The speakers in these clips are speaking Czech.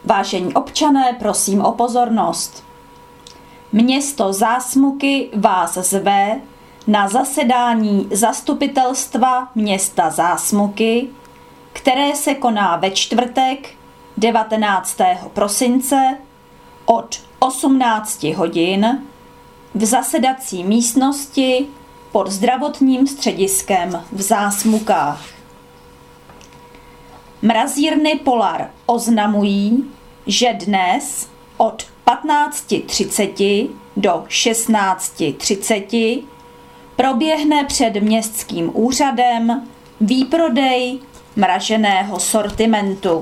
Vážení občané, prosím o pozornost. Město Zásmuky vás zve na zasedání zastupitelstva města Zásmuky, které se koná ve čtvrtek 19. prosince od 18 hodin v zasedací místnosti pod zdravotním střediskem v Zásmukách. Mrazírny Polar oznamují, že dnes od 15:30 do 16:30 proběhne před městským úřadem výprodej mraženého sortimentu.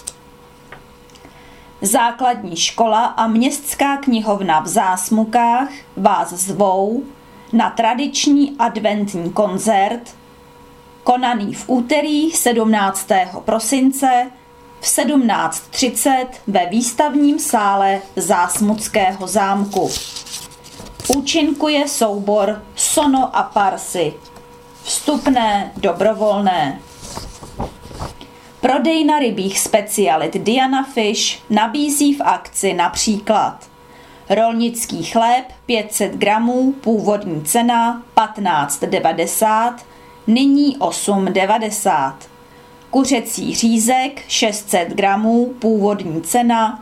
Základní škola a městská knihovna v Zásmukách vás zvou na tradiční adventní koncert, konaný v úterý 17. prosince v 17:30 ve výstavním sále Zásmuckého zámku. Účinkuje soubor Sono a Parsi. Vstupné dobrovolné. Prodejna rybích specialit Diana Fish nabízí v akci například rolnický chléb 500 gramů, původní cena 15,90, nyní 8,90. Kuřecí řízek 600 gramů, původní cena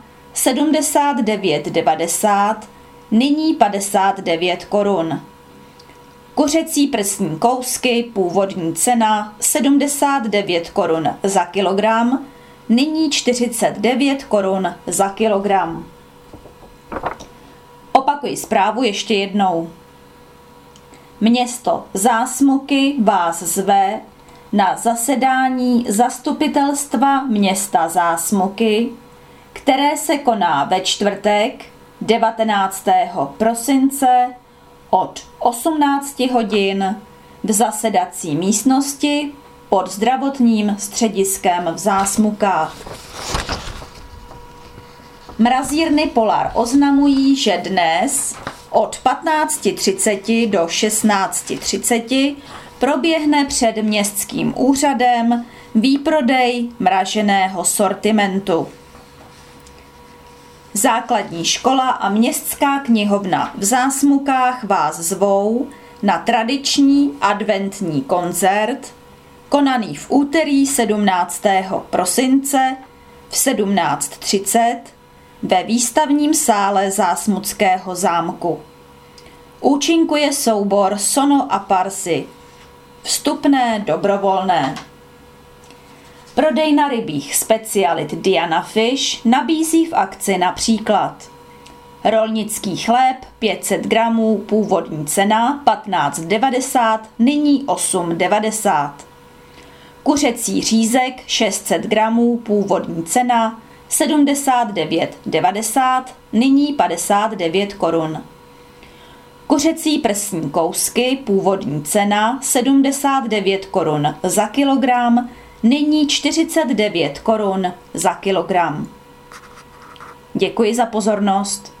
79,90, nyní 59 korun. Kuřecí prsní kousky, původní cena 79 korun za kilogram, nyní 49 korun za kilogram. Opakuji zprávu ještě jednou. Město Zásmuky vás zve na zasedání zastupitelstva města Zásmuky, které se koná ve čtvrtek 19. prosince od 18 hodin v zasedací místnosti pod zdravotním střediskem v Zásmukách. Mrazírny Polar oznamují, že dnes od 15:30 do 16:30 proběhne před městským úřadem výprodej mraženého sortimentu. Základní škola a městská knihovna v Zásmukách vás zvou na tradiční adventní koncert, konaný v úterý 17. prosince v 17:30 ve výstavním sále Zásmuckého zámku. Účinkuje soubor Sono a Parsi. Vstupné dobrovolné. Prodejna rybích specialit Diana Fish nabízí v akci například rolnický chléb 500 gramů, původní cena 15,90, nyní 8,90. Kuřecí řízek 600 gramů, původní cena 79,90, nyní 59 korun. Kuřecí prsní kousky, původní cena 79 korun za kilogram, nyní 49 korun za kilogram. Děkuji za pozornost.